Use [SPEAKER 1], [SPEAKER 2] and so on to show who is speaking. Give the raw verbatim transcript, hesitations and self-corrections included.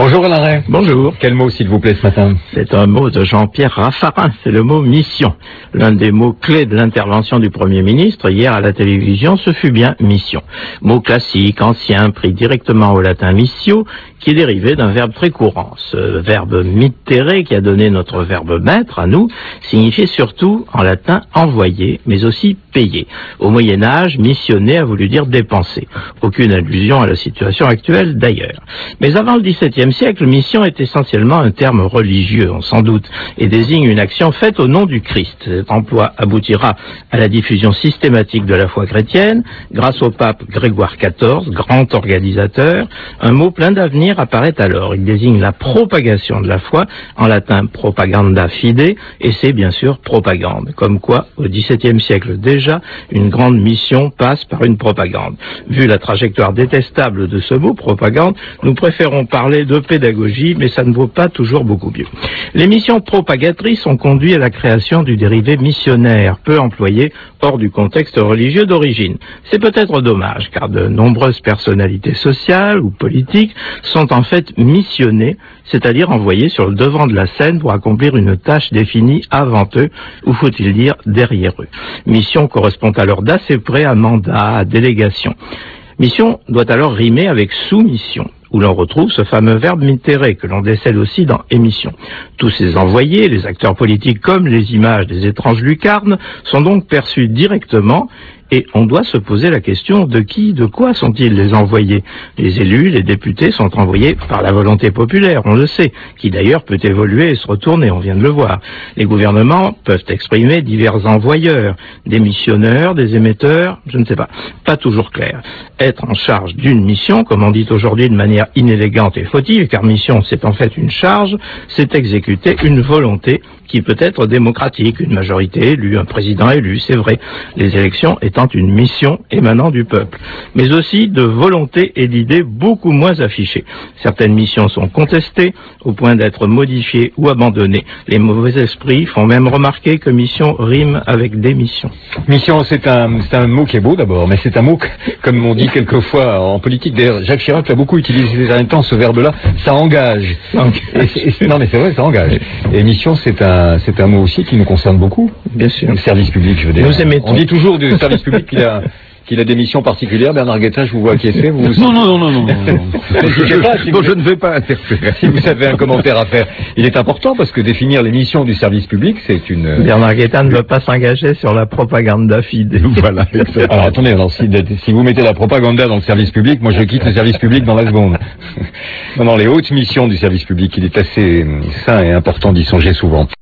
[SPEAKER 1] Bonjour Alain Ray.
[SPEAKER 2] Bonjour.
[SPEAKER 1] Quel mot s'il vous plaît ce matin?
[SPEAKER 2] C'est un mot de Jean-Pierre Raffarin, c'est le mot mission. L'un des mots clés de l'intervention du Premier ministre hier à la télévision, ce fut bien mission. Mot classique, ancien, pris directement au latin missio, qui est dérivé d'un verbe très courant. Ce verbe mittere, qui a donné notre verbe maître à nous, signifiait surtout en latin envoyer, mais aussi payer. Au Moyen-Âge, missionner a voulu dire dépenser. Aucune allusion à la situation actuelle d'ailleurs. Mais avant le dix-septième siècle, mission est essentiellement un terme religieux, on s'en doute, et désigne une action faite au nom du Christ. Cet emploi aboutira à la diffusion systématique de la foi chrétienne, grâce au pape Grégoire quatorze, grand organisateur. Un mot plein d'avenir apparaît alors. Il désigne la propagation de la foi, en latin propaganda fide, et c'est bien sûr propagande. Comme quoi, au dix-septième siècle déjà, une grande mission passe par une propagande. Vu la trajectoire détestable de ce mot, propagande, nous préférons parler de pédagogie, mais ça ne vaut pas toujours beaucoup mieux. Les missions propagatrices ont conduit à la création du dérivé missionnaire, peu employé hors du contexte religieux d'origine. C'est peut-être dommage, car de nombreuses personnalités sociales ou politiques sont en fait missionnées, c'est-à-dire envoyées sur le devant de la scène pour accomplir une tâche définie avant eux, ou faut-il dire derrière eux. Mission correspond alors d'assez près à mandat, à délégation. Mission doit alors rimer avec soumission, où l'on retrouve ce fameux verbe mittere que l'on décèle aussi dans émission. Tous ces envoyés, les acteurs politiques comme les images des étranges lucarnes, sont donc perçus directement. Et on doit se poser la question de qui, de quoi sont-ils les envoyés? Les élus, les députés sont envoyés par la volonté populaire, on le sait, qui d'ailleurs peut évoluer et se retourner, on vient de le voir. Les gouvernements peuvent exprimer divers envoyeurs, des missionneurs, des émetteurs, je ne sais pas, pas toujours clair. Être en charge d'une mission, comme on dit aujourd'hui de manière inélégante et fautive, car mission c'est en fait une charge, c'est exécuter une volonté qui peut être démocratique, une majorité élue, un président élu, c'est vrai, les élections étant une mission émanant du peuple, mais aussi de volonté et d'idées beaucoup moins affichées. Certaines missions sont contestées, au point d'être modifiées ou abandonnées. Les mauvais esprits font même remarquer que mission rime avec démission.
[SPEAKER 1] Mission, c'est un, c'est un mot qui est beau d'abord, mais c'est un mot, que, comme on dit quelquefois en politique, d'ailleurs Jacques Chirac l'a beaucoup utilisé ces derniers temps, ce verbe-là, ça engage. Et, et, non mais c'est vrai, ça engage. Et mission, c'est un c'est un mot aussi qui nous concerne beaucoup.
[SPEAKER 2] Bien sûr.
[SPEAKER 1] Le service public, je veux dire.
[SPEAKER 2] Nous émettons.
[SPEAKER 1] On dit toujours du service public qu'il a, qu'il a des missions particulières. Bernard Guettin, je vous vois acquiescer. Vous...
[SPEAKER 3] Non, non, non, non, non. non, non.
[SPEAKER 1] je, pas, si
[SPEAKER 3] bon,
[SPEAKER 1] vous...
[SPEAKER 3] je ne vais pas interférer.
[SPEAKER 1] Si vous avez un commentaire à faire, il est important parce que définir les missions du service public, c'est une...
[SPEAKER 2] Bernard Guettin ne veut pas s'engager sur la propaganda fide.
[SPEAKER 3] Voilà.
[SPEAKER 1] Alors attendez, alors, si, si vous mettez la propaganda dans le service public, moi je quitte le service public dans la seconde. Non, non, les hautes missions du service public, il est assez sain et important d'y songer souvent.